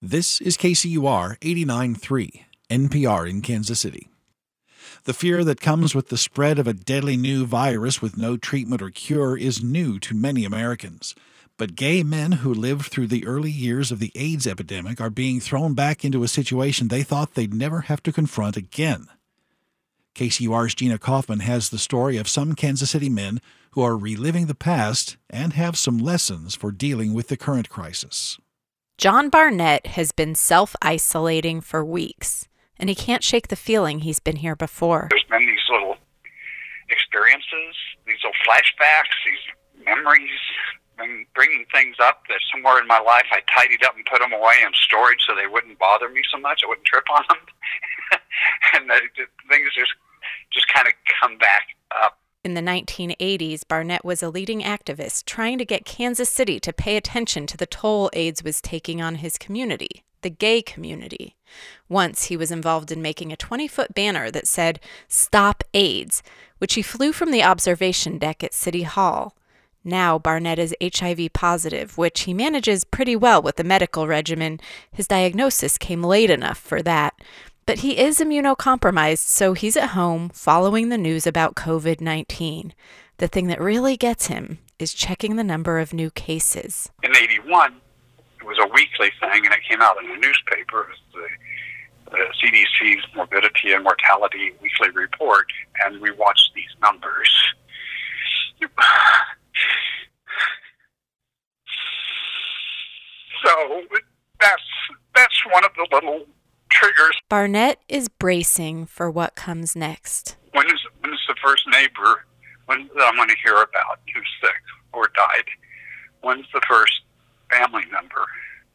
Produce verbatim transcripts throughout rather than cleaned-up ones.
This is K C U R eighty-nine point three, N P R in Kansas City. The fear that comes with the spread of a deadly new virus with no treatment or cure is new to many Americans. But gay men who lived through the early years of the AIDS epidemic are being thrown back into a situation they thought they'd never have to confront again. K C U R's Gina Kaufman has the story of some Kansas City men who are reliving the past and have some lessons for dealing with the current crisis. John Barnett has been self-isolating for weeks, and he can't shake the feeling he's been here before. There's been these little experiences, these little flashbacks, these memories, and bringing things up that somewhere in my life I tidied up and put them away in storage so they wouldn't bother me so much. I wouldn't trip on them. and the, the things just, just kind of come back up. In the nineteen eighties, Barnett was a leading activist trying to get Kansas City to pay attention to the toll AIDS was taking on his community, the gay community. Once he was involved in making a twenty-foot banner that said, "Stop AIDS," which he flew from the observation deck at City Hall. Now Barnett is H I V positive, which he manages pretty well with the medical regimen. His diagnosis came late enough for that. But he is immunocompromised, so he's at home following the news about covid nineteen. The thing that really gets him is checking the number of new cases. In eighty-one, it was a weekly thing, and it came out in the newspaper. It was the, the C D C's Morbidity and Mortality Weekly Report, and we watched these numbers. So that's that's one of the little triggers. Barnett is bracing for what comes next. When is when is the first neighbor when that I'm going to hear about who's sick or died? When's the first family member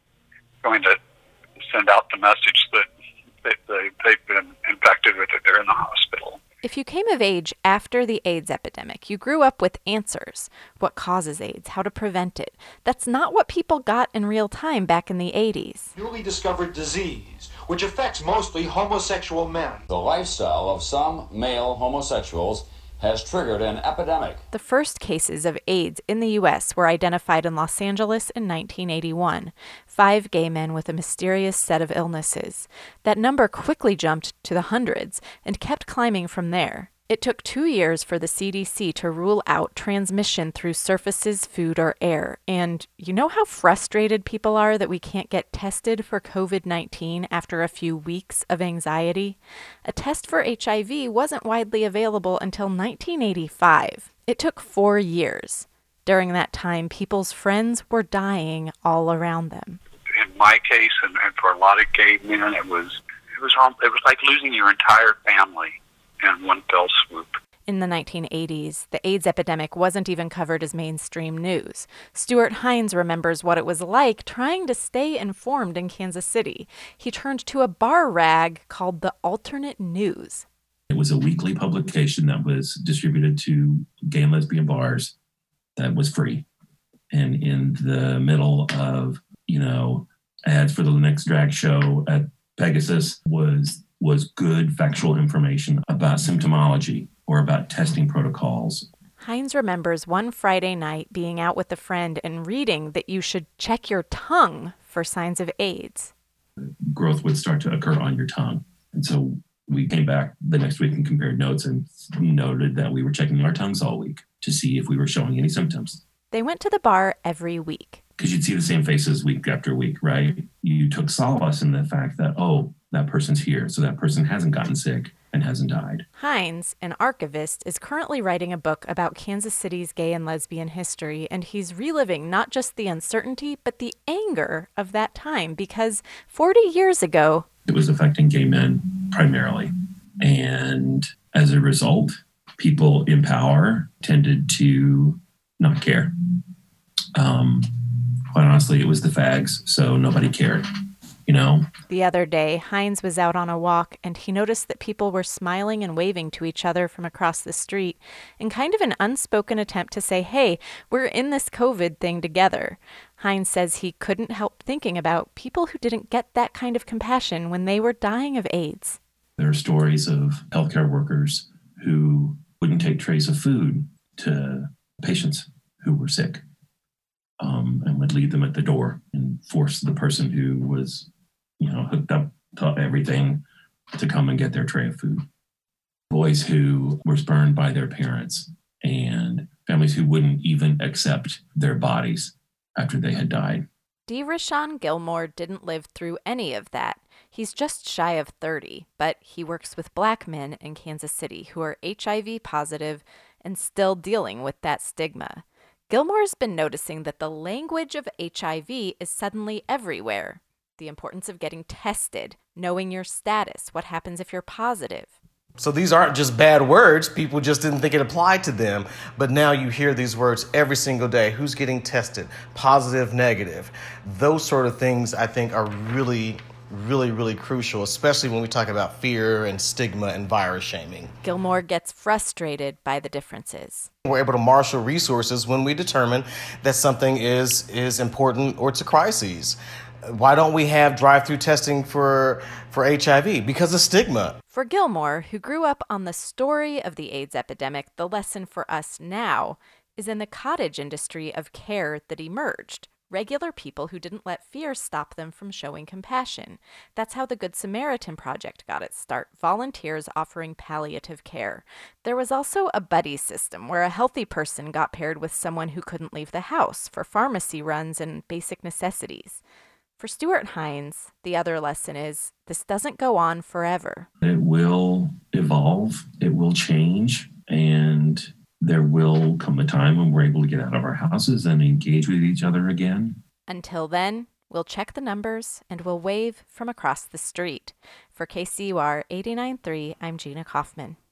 going to send out the message that, that they, they've been infected with it, they're in the hospital? If you came of age after the AIDS epidemic, you grew up with answers. What causes AIDS? How to prevent it? That's not what people got in real time back in the eighties. Newly discovered disease, which affects mostly homosexual men. The lifestyle of some male homosexuals has triggered an epidemic. The first cases of AIDS in the U S were identified in Los Angeles in nineteen eighty-one. Five gay men with a mysterious set of illnesses. That number quickly jumped to the hundreds and kept climbing from there. It took two years for the C D C to rule out transmission through surfaces, food, or air. And you know how frustrated people are that we can't get tested for covid nineteen after a few weeks of anxiety? A test for H I V wasn't widely available until nineteen eighty-five. It took four years. During that time, people's friends were dying all around them. In my case, and, and for a lot of gay men, it was it was it was like losing your entire family in one fell swoop. In the nineteen eighties, the AIDS epidemic wasn't even covered as mainstream news. Stuart Hines remembers what it was like trying to stay informed in Kansas City. He turned to a bar rag called the Alternate News. It was a weekly publication that was distributed to gay and lesbian bars that was free. And in the middle of, you know, ads for the next drag show at Pegasus was was good factual information about symptomology or about testing protocols. Hines remembers one Friday night being out with a friend and reading that you should check your tongue for signs of AIDS. Growth would start to occur on your tongue. And so we came back the next week and compared notes and noted that we were checking our tongues all week to see if we were showing any symptoms. They went to the bar every week. Because you'd see the same faces week after week, right? You took solace in the fact that, oh, that person's here, so that person hasn't gotten sick and hasn't died. Hines, an archivist, is currently writing a book about Kansas City's gay and lesbian history, and he's reliving not just the uncertainty, but the anger of that time, because forty years ago, it was affecting gay men primarily. And as a result, people in power tended to not care. Um, quite honestly, it was the fags, so nobody cared. You know? The other day, Hines was out on a walk, and he noticed that people were smiling and waving to each other from across the street in kind of an unspoken attempt to say, hey, we're in this COVID thing together. Hines says he couldn't help thinking about people who didn't get that kind of compassion when they were dying of AIDS. There are stories of healthcare workers who wouldn't take trays of food to patients who were sick um, and would leave them at the door and force the person who was you know, hooked up to everything to come and get their tray of food. Boys who were spurned by their parents and families who wouldn't even accept their bodies after they had died. DeRashon Gilmore didn't live through any of that. He's just shy of thirty, but he works with black men in Kansas City who are H I V positive and still dealing with that stigma. Gilmore's been noticing that the language of H I V is suddenly everywhere. The importance of getting tested, knowing your status, what happens if you're positive. So these aren't just bad words. People just didn't think it applied to them. But now you hear these words every single day. Who's getting tested? Positive, negative. Those sort of things, I think, are really, really, really crucial, especially when we talk about fear and stigma and virus shaming. Gilmore gets frustrated by the differences. We're able to marshal resources when we determine that something is, is important or it's a crisis. Why don't we have drive-through testing for for H I V? Because of stigma. For Gilmore, who grew up on the story of the AIDS epidemic, the lesson for us now is in the cottage industry of care that emerged. Regular people who didn't let fear stop them from showing compassion. That's how the Good Samaritan Project got its start, volunteers offering palliative care. There was also a buddy system where a healthy person got paired with someone who couldn't leave the house for pharmacy runs and basic necessities. For Stuart Hines, the other lesson is this doesn't go on forever. It will evolve, it will change, and there will come a time when we're able to get out of our houses and engage with each other again. Until then, we'll check the numbers and we'll wave from across the street. For K C U R eighty-nine point three, I'm Gina Kaufman.